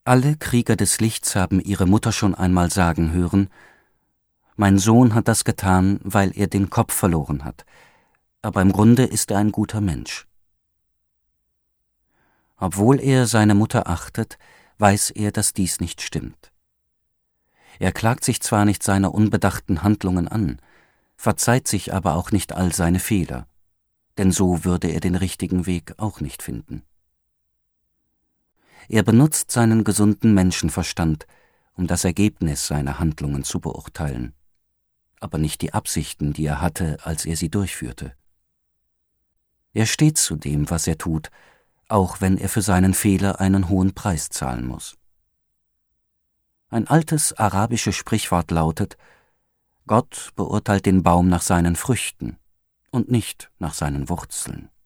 Alle Krieger des Lichts haben ihre Mutter schon einmal sagen hören: Mein Sohn hat das getan, weil er den Kopf verloren hat, aber im Grunde ist er ein guter Mensch. Obwohl er seine Mutter achtet, weiß er, dass dies nicht stimmt. Er klagt sich zwar nicht seiner unbedachten Handlungen an, verzeiht sich aber auch nicht all seine Fehler, denn so würde er den richtigen Weg auch nicht finden. Er benutzt seinen gesunden Menschenverstand, um das Ergebnis seiner Handlungen zu beurteilen, aber nicht die Absichten, die er hatte, als er sie durchführte. Er steht zu dem, was er tut, auch wenn er für seinen Fehler einen hohen Preis zahlen muss. Ein altes arabisches Sprichwort lautet: Gott beurteilt den Baum nach seinen Früchten und nicht nach seinen Wurzeln.